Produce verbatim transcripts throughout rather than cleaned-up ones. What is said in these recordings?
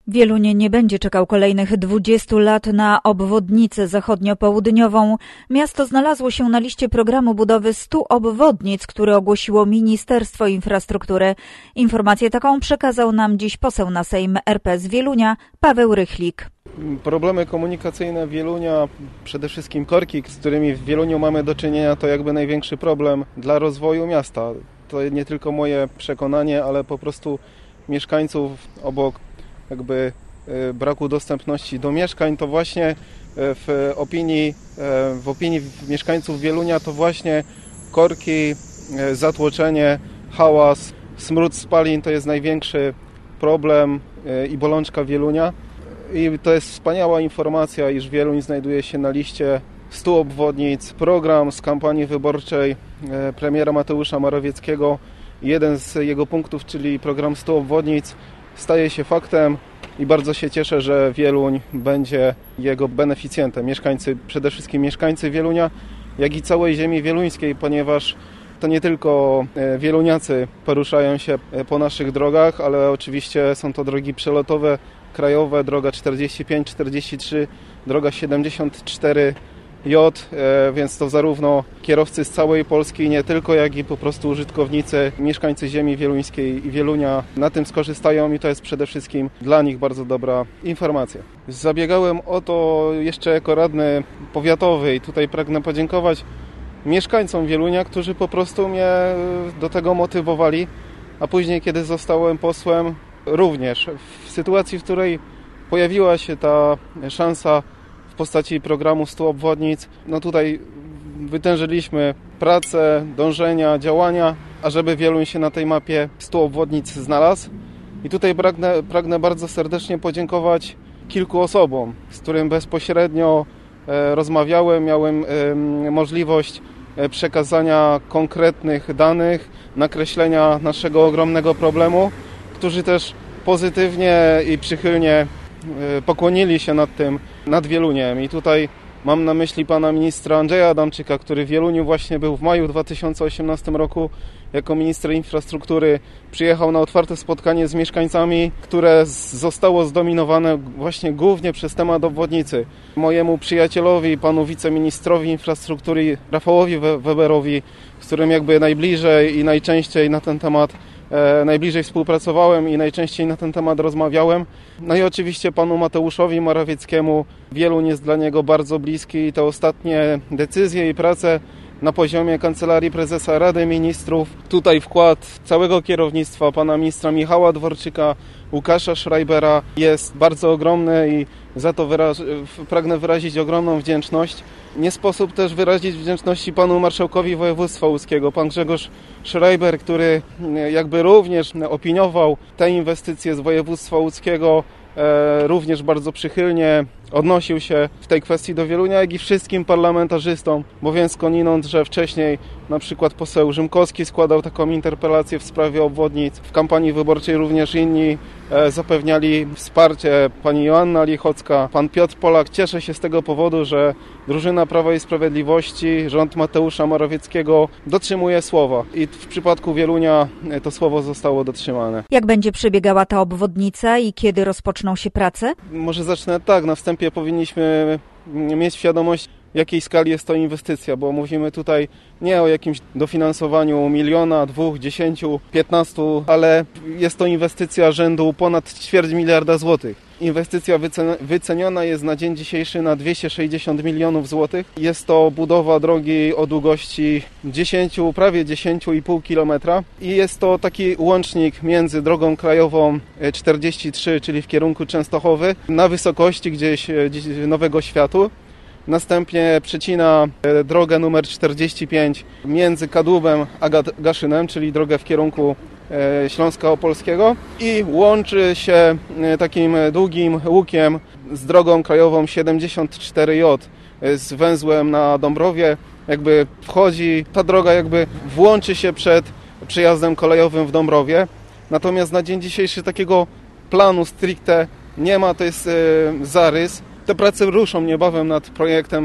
Wieluń nie będzie czekał kolejnych dwudziestu lat na obwodnicę zachodnio-południową. Miasto znalazło się na liście programu budowy stu obwodnic, który ogłosiło Ministerstwo Infrastruktury. Informację taką przekazał nam dziś poseł na Sejm R P z Wielunia, Paweł Rychlik. Problemy komunikacyjne Wielunia, przede wszystkim korki, z którymi w Wieluniu mamy do czynienia, to jakby największy problem dla rozwoju miasta. To nie tylko moje przekonanie, ale po prostu mieszkańców obok jakby braku dostępności do mieszkań, to właśnie w opinii, w opinii mieszkańców Wielunia to właśnie korki, zatłoczenie, hałas, smród spalin to jest największy problem i bolączka Wielunia. I to jest wspaniała informacja, iż Wieluń znajduje się na liście stu obwodnic. Program z kampanii wyborczej premiera Mateusza Morawieckiego, jeden z jego punktów, czyli program stu obwodnic, staje się faktem i bardzo się cieszę, że Wieluń będzie jego beneficjentem. Mieszkańcy, przede wszystkim mieszkańcy Wielunia, jak i całej ziemi wieluńskiej, ponieważ to nie tylko wieluniacy poruszają się po naszych drogach, ale oczywiście są to drogi przelotowe, krajowe, droga czterdzieści pięć czterdzieści trzy, droga siedemdziesiąt cztery J, więc to zarówno kierowcy z całej Polski, nie tylko, jak i po prostu użytkownicy, mieszkańcy ziemi wieluńskiej i Wielunia na tym skorzystają i to jest przede wszystkim dla nich bardzo dobra informacja. Zabiegałem o to jeszcze jako radny powiatowy i tutaj pragnę podziękować mieszkańcom Wielunia, którzy po prostu mnie do tego motywowali, a później, kiedy zostałem posłem, również w sytuacji, w której pojawiła się ta szansa w postaci programu stu obwodnic, no tutaj wytężyliśmy pracę, dążenia, działania, ażeby Wieluń się na tej mapie stu obwodnic znalazł. I tutaj pragnę, pragnę bardzo serdecznie podziękować kilku osobom, z którym bezpośrednio rozmawiałem, miałem możliwość przekazania konkretnych danych, nakreślenia naszego ogromnego problemu, którzy też pozytywnie i przychylnie pokłonili się nad tym, nad Wieluniem. I tutaj mam na myśli pana ministra Andrzeja Adamczyka, który w Wieluniu właśnie był w maju dwa tysiące osiemnastym roku jako minister infrastruktury. Przyjechał na otwarte spotkanie z mieszkańcami, które zostało zdominowane właśnie głównie przez temat obwodnicy. Mojemu przyjacielowi, panu wiceministrowi infrastruktury Rafałowi Weberowi, z którym jakby najbliżej i najczęściej na ten temat E, najbliżej współpracowałem i najczęściej na ten temat rozmawiałem. No i oczywiście panu Mateuszowi Morawieckiemu. Wieluń jest dla niego bardzo bliski i te ostatnie decyzje i prace na poziomie Kancelarii Prezesa Rady Ministrów. Tutaj wkład całego kierownictwa, pana ministra Michała Dworczyka, Łukasza Schreibera jest bardzo ogromny i za to wyraż- pragnę wyrazić ogromną wdzięczność. Nie sposób też wyrazić wdzięczności panu marszałkowi województwa łódzkiego, pan Grzegorz Schreiber, który jakby również opiniował te inwestycje z województwa łódzkiego, e, również bardzo przychylnie odnosił się w tej kwestii do Wielunia, jak i wszystkim parlamentarzystom, bo wiem skądinąd, że wcześniej na przykład poseł Rzymkowski składał taką interpelację w sprawie obwodnic. W kampanii wyborczej również inni e, zapewniali wsparcie, pani Joanna Lichocka, pan Piotr Polak. Cieszę się z tego powodu, że drużyna Prawa i Sprawiedliwości, rząd Mateusza Morawieckiego dotrzymuje słowa i w przypadku Wielunia to słowo zostało dotrzymane. Jak będzie przebiegała ta obwodnica i kiedy rozpoczną się prace? Może zacznę tak, na wstępie powinniśmy mieć świadomość, jakiej skali jest to inwestycja, bo mówimy tutaj nie o jakimś dofinansowaniu miliona, dwóch, dziesięciu, piętnastu, ale jest to inwestycja rzędu ponad ćwierć miliarda złotych. Inwestycja wyceniona jest na dzień dzisiejszy na dwieście sześćdziesiąt milionów złotych. Jest to budowa drogi o długości dziesięć, prawie dziesięć i pół kilometra i jest to taki łącznik między drogą krajową czterdzieści trzy, czyli w kierunku Częstochowy, na wysokości gdzieś Nowego Światu. Następnie przecina drogę numer czterdzieści pięć między Kadłubem a Gaszynem, czyli drogę w kierunku Śląska Opolskiego i łączy się takim długim łukiem z drogą krajową siedemdziesiąt cztery J z węzłem na Dąbrowie. Jakby wchodzi, ta droga jakby włączy się przed przejazdem kolejowym w Dąbrowie. Natomiast na dzień dzisiejszy takiego planu stricte nie ma, to jest zarys. Te prace ruszą niebawem nad projektem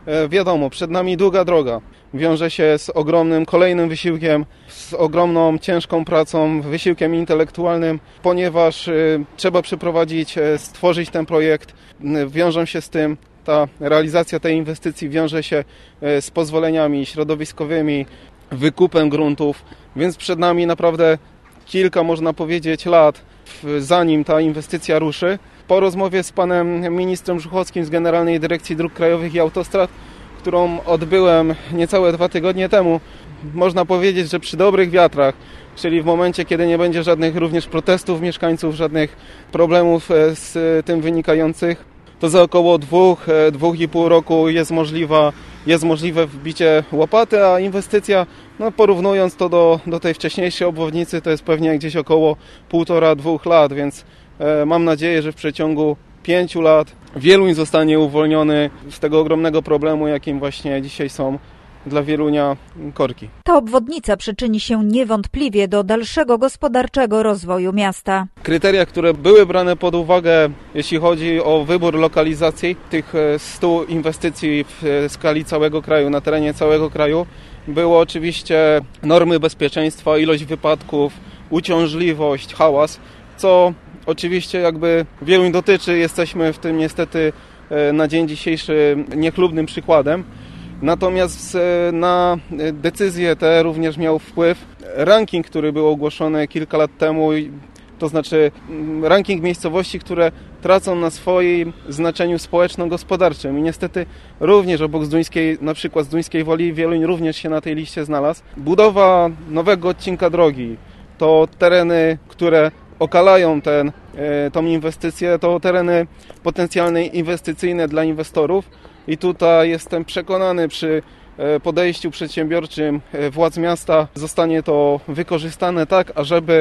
Wiadomo, przed nami długa droga. Wiąże się z ogromnym kolejnym wysiłkiem, z ogromną, ciężką pracą, wysiłkiem intelektualnym, ponieważ trzeba przeprowadzić, stworzyć ten projekt. Wiążą się z tym, ta realizacja tej inwestycji wiąże się z pozwoleniami środowiskowymi, wykupem gruntów, więc przed nami naprawdę kilka, można powiedzieć, lat, zanim ta inwestycja ruszy. Po rozmowie z panem ministrem Żuchowskim z Generalnej Dyrekcji Dróg Krajowych i Autostrad, którą odbyłem niecałe dwa tygodnie temu, można powiedzieć, że przy dobrych wiatrach, czyli w momencie, kiedy nie będzie żadnych również protestów mieszkańców, żadnych problemów z tym wynikających, to za około dwóch, dwóch i pół roku jest możliwa, jest możliwe wbicie łopaty, a inwestycja, no porównując to do, do tej wcześniejszej obwodnicy, to jest pewnie gdzieś około półtora, dwóch lat, więc e, mam nadzieję, że w przeciągu pięciu lat Wieluń zostanie uwolniony z tego ogromnego problemu, jakim właśnie dzisiaj są dla Wielunia korki. Ta obwodnica przyczyni się niewątpliwie do dalszego gospodarczego rozwoju miasta. Kryteria, które były brane pod uwagę, jeśli chodzi o wybór lokalizacji tych stu inwestycji w skali całego kraju, na terenie całego kraju, było oczywiście normy bezpieczeństwa, ilość wypadków, uciążliwość, hałas, co oczywiście jakby Wieluń dotyczy. Jesteśmy w tym niestety na dzień dzisiejszy niechlubnym przykładem. Natomiast na decyzje te również miał wpływ ranking, który był ogłoszony kilka lat temu, to znaczy ranking miejscowości, które tracą na swoim znaczeniu społeczno-gospodarczym. I niestety również obok Zduńskiej, na przykład Zduńskiej Woli, Wieluń również się na tej liście znalazł. Budowa nowego odcinka drogi to tereny, które okalają ten, tą inwestycję, to tereny potencjalne inwestycyjne dla inwestorów. I tutaj jestem przekonany, przy podejściu przedsiębiorczym władz miasta zostanie to wykorzystane tak, ażeby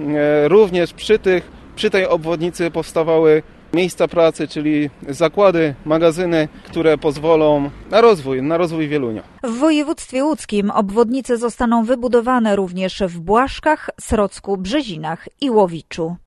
również przy, tych, przy tej obwodnicy powstawały miejsca pracy, czyli zakłady, magazyny, które pozwolą na rozwój, na rozwój Wielunia. W województwie łódzkim obwodnice zostaną wybudowane również w Błaszkach, Srocku, Brzezinach i Łowiczu.